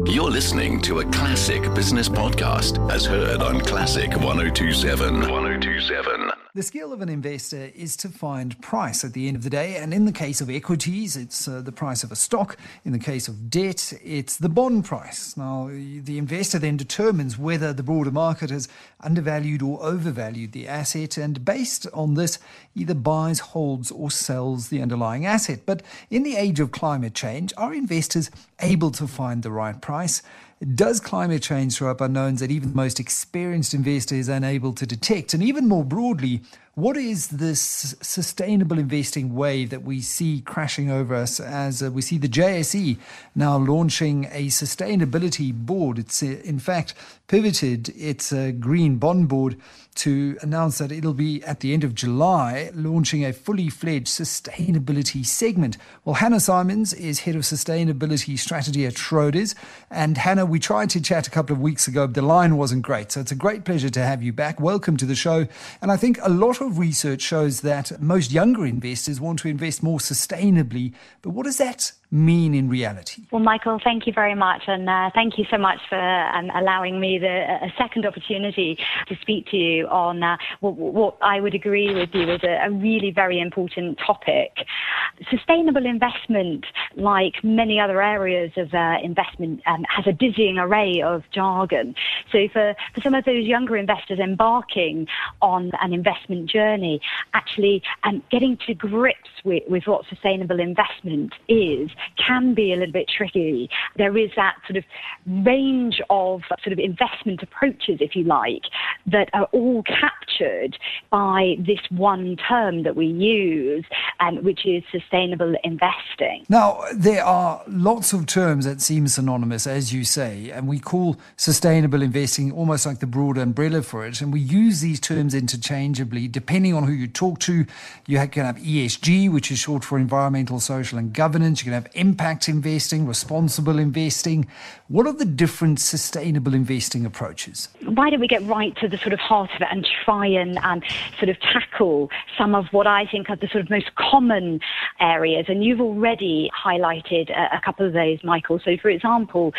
You're listening to a classic business podcast as heard on Classic 102.7. 102.7. The skill of an investor is to find price at the end of the day. And in the case of equities, it's the price of a stock. In the case of debt, it's the bond price. Now, the investor then determines whether the broader market has undervalued or overvalued the asset. And based on this, either buys, holds or sells the underlying asset. But in the age of climate change, are investors able to find the right price? Does climate change throw up unknowns that even the most experienced investor is unable to detect? And even more broadly, what is this sustainable investing wave that we see crashing over us as we see the JSE now launching a sustainability board? It's in fact pivoted its green bond board to announce that it'll be at the end of July launching a fully fledged sustainability segment. Well, Hannah Simons is head of sustainability strategy at Schroders. And Hannah, we tried to chat a couple of weeks ago, but the line wasn't great. So it's a great pleasure to have you back. Welcome to the show. And I think a lot of research shows that most younger investors want to invest more sustainably. But what does that mean in reality? Well, Michael, thank you very much. And thank you so much for allowing me a second opportunity to speak to you on what I would agree with you is a really very important topic. Sustainable investment, like many other areas of investment, has a dizzying array of jargon. So for some of those younger investors embarking on an investment journey, actually getting to grips with what sustainable investment is can be a little bit tricky. There is that sort of range of sort of investment approaches, if you like, that are all captured by this one term that we use, which is sustainable investing. Now, there are lots of terms that seem synonymous, as you say, and we call sustainable investing almost like the broad umbrella for it. And we use these terms interchangeably depending on who you talk to. You can have ESG, which is short for environmental, social and governance. You can have impact investing, responsible investing. What are the different sustainable investing approaches? Why don't we get right to the sort of heart of it and try and sort of tackle some of what I think are the sort of most common areas? And you've already highlighted a couple of those, Michael. So, for example,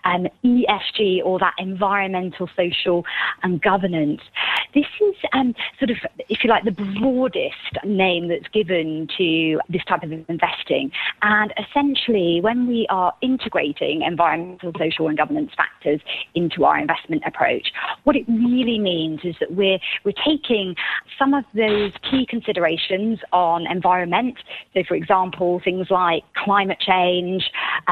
ESG, or that environmental, social and governance. This is sort of, if you like, the broadest name that's given to this type of investing. And essentially, when we are integrating environmental, social and governance factors into our investment approach, what it really means is that we're taking some of those key considerations on environment. So, for example, things like climate change,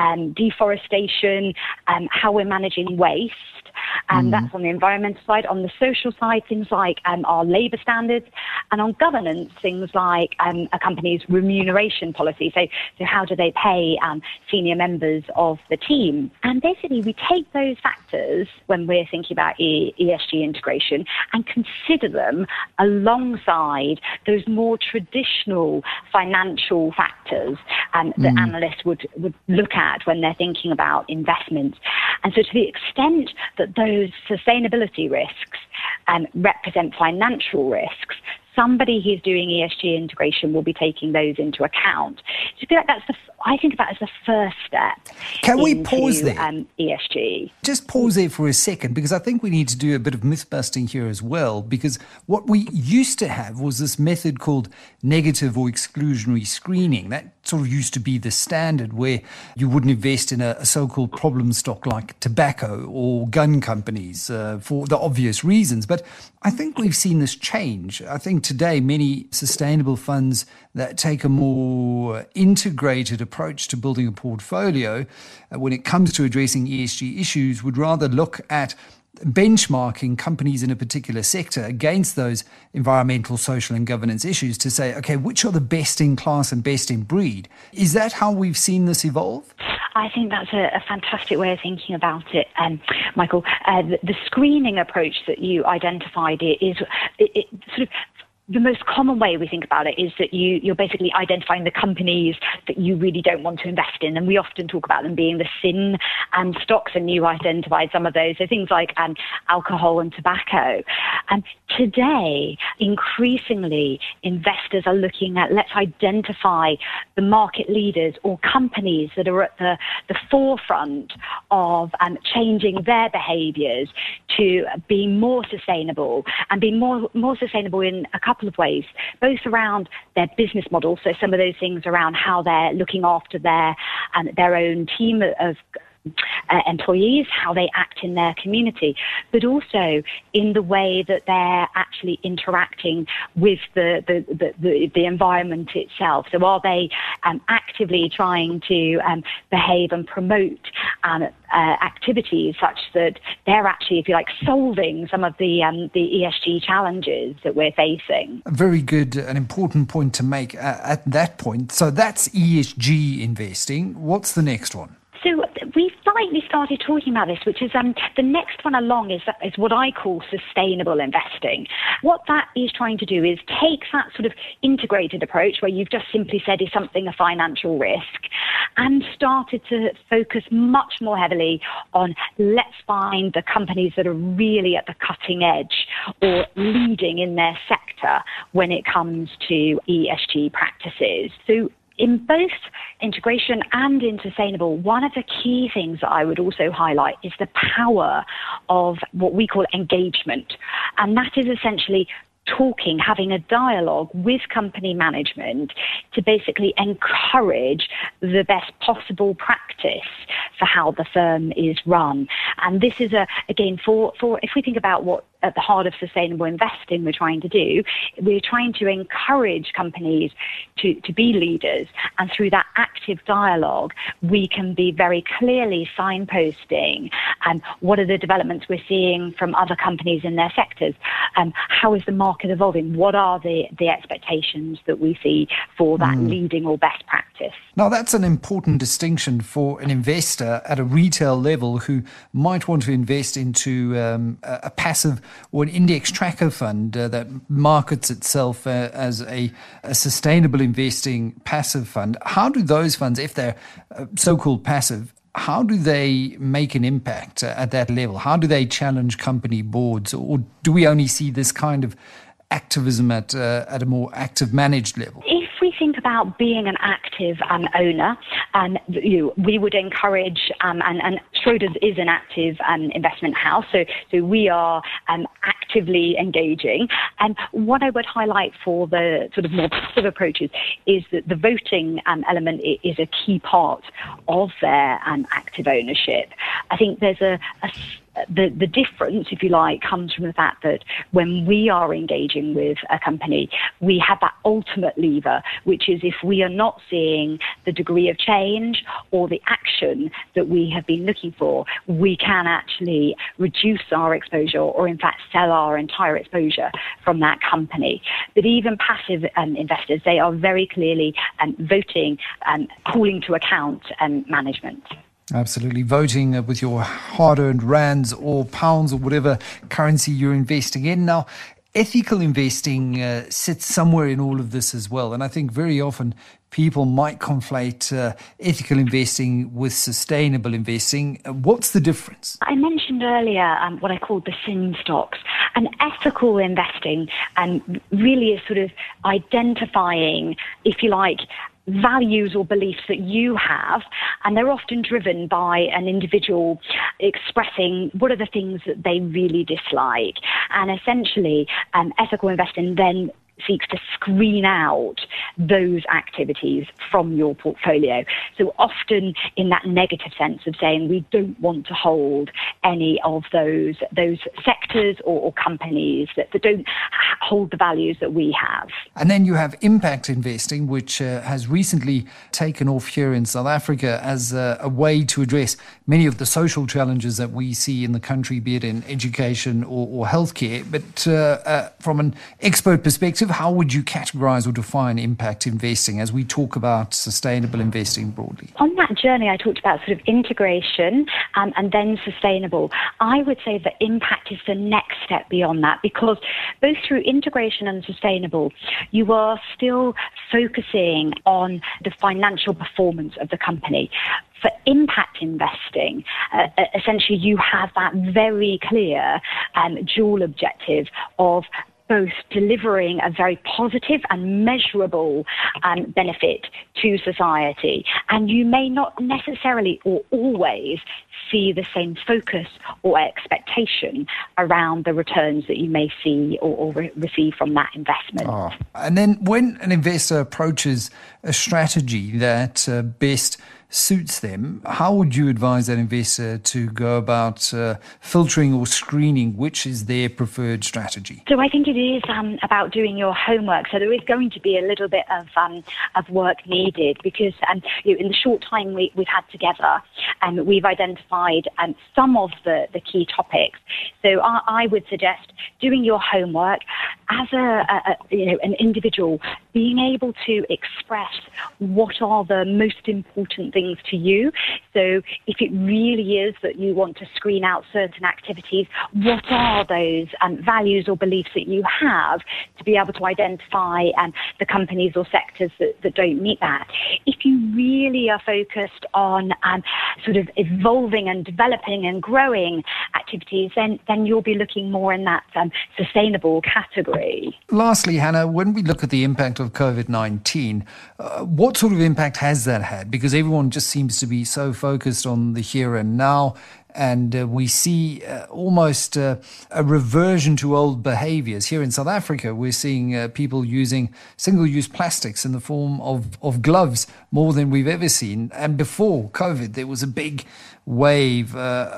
deforestation, how we're managing waste. And that's on the environmental side. On the social side, things like our labour standards, and on governance, things like a company's remuneration policy. So how do they pay senior members of the team? And basically, we take those factors when we're thinking about ESG integration and consider them alongside those more traditional financial factors that analysts would look at when they're thinking about investments. And so to the extent that those sustainability risks represent financial risks, somebody who's doing ESG integration will be taking those into account. So I feel like I think of that as the first step. Can we pause there? ESG. Just pause there for a second, because I think we need to do a bit of myth busting here as well, because what we used to have was this method called negative or exclusionary screening. That sort of used to be the standard, where you wouldn't invest in a so-called problem stock like tobacco or gun companies for the obvious reasons. But I think we've seen this change. I think today many sustainable funds that take a more integrated approach to building a portfolio when it comes to addressing ESG issues would rather look at benchmarking companies in a particular sector against those environmental, social and governance issues to say, okay, which are the best in class and best in breed? Is that how we've seen this evolve? I think that's a fantastic way of thinking about it, Michael. The screening approach that you identified is it sort of the most common way we think about it is that you're basically identifying the companies that you really don't want to invest in. And we often talk about them being the sin stocks, and you identified some of those. So things like alcohol and tobacco. And today, increasingly, investors are looking at, let's identify the market leaders or companies that are at the forefront of changing their behaviours to be more sustainable, and be more sustainable in a couple of ways, both around their business model, so some of those things around how they're looking after their own team of employees, how they act in their community, but also in the way that they're actually interacting with the environment itself. So are they actively trying to behave and promote activities such that they're actually, if you like, solving some of the ESG challenges that we're facing? A very good and important point to make at that point. So that's ESG investing. What's the next one? So we've slightly started talking about this, which is the next one along is what I call sustainable investing. What that is trying to do is take that sort of integrated approach where you've just simply said, is something a financial risk, and started to focus much more heavily on, let's find the companies that are really at the cutting edge or leading in their sector when it comes to ESG practices. So in both integration and in sustainable, one of the key things that I would also highlight is the power of what we call engagement. And that is essentially having a dialogue with company management to basically encourage the best possible practice for how the firm is run. And this is again, for if we think about what at the heart of sustainable investing we're trying to do, we're trying to encourage companies to be leaders. And through that active dialogue, we can be very clearly signposting what are the developments we're seeing from other companies in their sectors. How is the market evolving? What are the expectations that we see for that leading or best practice? Now, that's an important distinction for an investor at a retail level who might want to invest into a passive or an index tracker fund that markets itself as a sustainable investing passive fund. How do those funds, if they're so-called passive, how do they make an impact at that level? How do they challenge company boards? Or do we only see this kind of activism at a more active managed level? If we think about being an active owner, we would encourage, and Schroders is an active investment house, so we are actively engaging. And what I would highlight for the sort of more passive approaches is that the voting element is a key part of their active ownership. I think there's the difference, if you like, comes from the fact that when we are engaging with a company, we have that ultimate lever, which is if we are not seeing the degree of change or the action that we have been looking for, we can actually reduce our exposure or in fact sell our entire exposure from that company. But even passive investors, they are very clearly voting and calling to account management. Absolutely. Voting with your hard-earned rands or pounds or whatever currency you're investing in. Now, ethical investing sits somewhere in all of this as well. And I think very often people might conflate ethical investing with sustainable investing. What's the difference? I mentioned earlier what I called the sin stocks. And ethical investing really is sort of identifying, if you like, values or beliefs that you have, and they're often driven by an individual expressing what are the things that they really dislike. And essentially, ethical investing then seeks to screen out those activities from your portfolio. So often in that negative sense of saying we don't want to hold any of those sectors or companies that don't hold the values that we have. And then you have impact investing, which has recently taken off here in South Africa as a way to address many of the social challenges that we see in the country, be it in education or healthcare. But from an expert perspective, how would you categorize or define impact investing as we talk about sustainable investing broadly? On that journey, I talked about sort of integration and then sustainable sustainable. I would say that impact is the next step beyond that, because both through integration and sustainable, you are still focusing on the financial performance of the company. For impact investing, essentially you have that very clear dual objective of both delivering a very positive and measurable benefit to society. And you may not necessarily or always see the same focus or expectation around the returns that you may see or receive from that investment. And then when an investor approaches a strategy that best suits them, how would you advise that investor to go about filtering or screening which is their preferred strategy? So I think it is about doing your homework. So there is going to be a little bit of work needed, because in the short time we've had together, we've identified some of the key topics. So I would suggest doing your homework as an individual, being able to express what are the most important things to you. So if it really is that you want to screen out certain activities, what are those values or beliefs that you have to be able to identify the companies or sectors that don't meet that? If you really are focused on sort of evolving and developing and growing activities, then you'll be looking more in that sustainable category. Lastly, Hannah, when we look at the impact of COVID-19, what sort of impact has that had? Because everyone just seems to be so focused on the here and now. And we see almost a reversion to old behaviors. Here in South Africa, we're seeing people using single-use plastics in the form of gloves more than we've ever seen. And before COVID, there was a big wave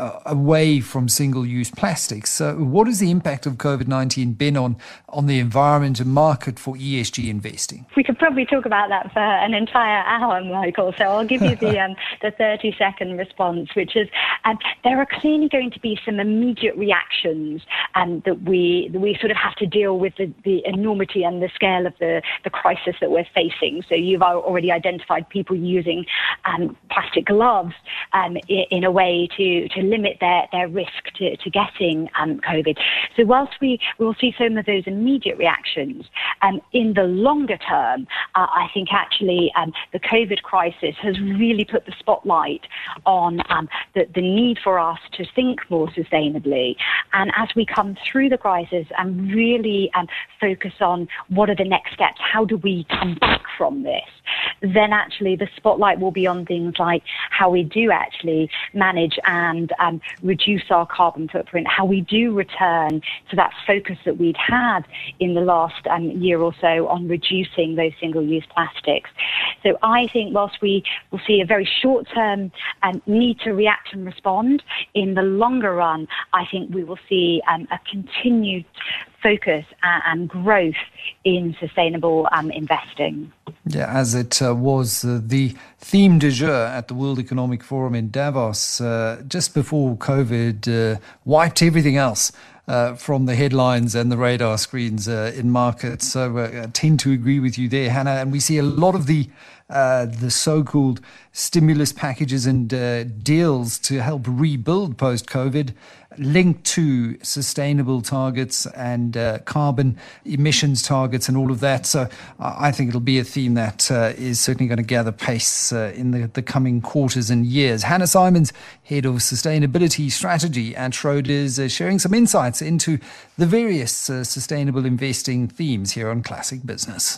away from single-use plastics. So what has the impact of COVID-19 been on the environment and market for ESG investing? We could probably talk about that for an entire hour, Michael. So I'll give you the 30-second response, which is there are clearly going to be some immediate reactions that we sort of have to deal with the enormity and the scale of the crisis that we're facing. So you've already identified people using plastic gloves in a way to limit their risk to getting COVID. So whilst we will see some of those immediate reactions, in the longer term, I think actually the COVID crisis has really put the spotlight on the need for us to think more sustainably. And as we come through the crisis and really focus on what are the next steps, how do we come back from this, then actually the spotlight will be on things like how we do actually manage and reduce our carbon footprint, how we do return to that focus that we'd had in the last year or so on reducing those single-use plastics. So I think whilst we will see a very short-term need to react and respond, in the longer run, I think we will see a continued focus and growth in sustainable investing. Yeah, as it was the theme du jour at the World Economic Forum in Davos just before COVID wiped everything else from the headlines and the radar screens in markets. So I tend to agree with you there, Hannah. And we see a lot of the so-called stimulus packages and deals to help rebuild post-COVID linked to sustainable targets and carbon emissions targets and all of that. So I think it'll be a theme that is certainly going to gather pace in the coming quarters and years. Hannah Simons, Head of Sustainability Strategy at Schroders, sharing some insights into the various sustainable investing themes here on Classic Business.